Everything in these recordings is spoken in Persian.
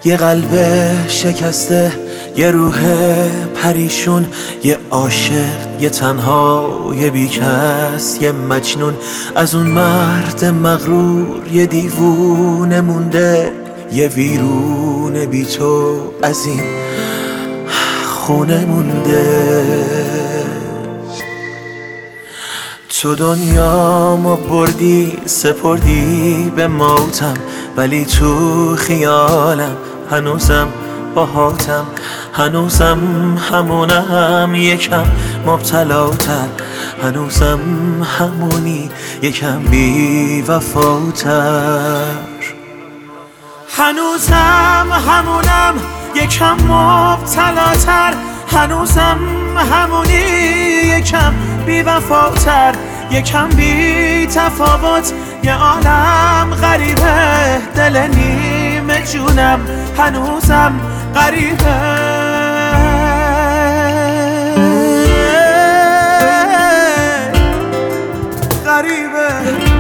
یه قلب شکسته، یه روح پریشون، یه عاشق، یه تنها، یه بیکس، یه مجنون. از اون مرد مغرور یه دیوونه مونده، یه ویرون بی تو از این خونه مونده. تو دنیامو بردی سپردی به موتم، ولی تو خیالم هنوزم باهاتم، هنوزم همونم یکم مبتلاتر، هنوزم همونی یکم بی وفاتر، هنوزم همونم یکم مبتلاتر، هنوزم همونی یکم بی وفاتر، یکم بی تفاوت. یه عالم غریبه دل نیمه جونم هنوزم غریبه، غریبه.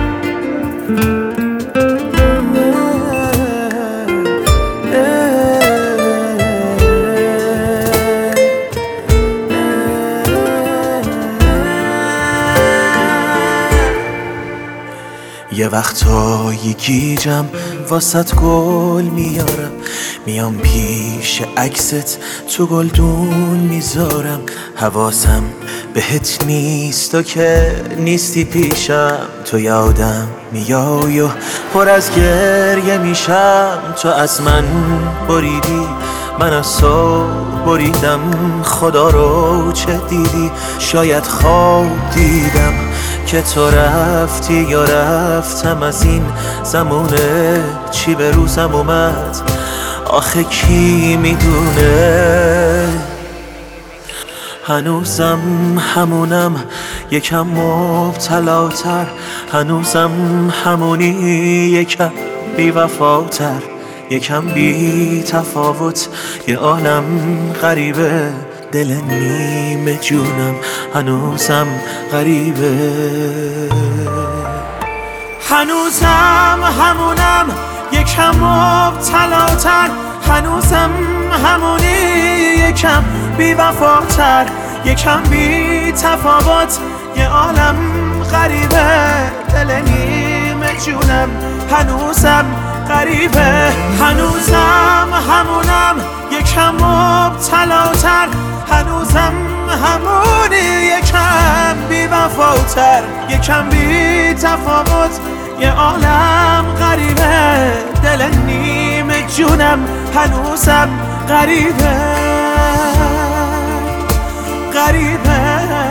یه وقتایی گیجم واسط گل میارم، میام پیش عکست تو گلدون میذارم. حواسم بهت نیست و که نیستی پیشم، تو یادم میای و پر از گریه میشم. تو از من بریدی من از تو بریدم، خدا رو چه دیدی؟ شاید خواب دیدم که تو رفتی یا رفتم از این زمونه. چی به روزم اومد آخه کی میدونه؟ هنوزم همونم یکم مبتلاتر، هنوزم همونی یکم بی وفاتر، یکم بی تفاوت. یه عالم غریبه دل نیمه جونم هنوزم غریبه، هنوزم همونم یکم مبتلاتر، هنوزم همونی یکم بی وفاتر، یکم بی تفاوت. یه عالم غریبه دل نیمه جونم هنوزم غریبه، هنوزم همونم یکم مبتلاتر، هنوزم همونی یکم بی وفاتر، یکم بی تفاوت. یه عالم غریبه دل نیمه جونم هنوزم غریبه، غریبه.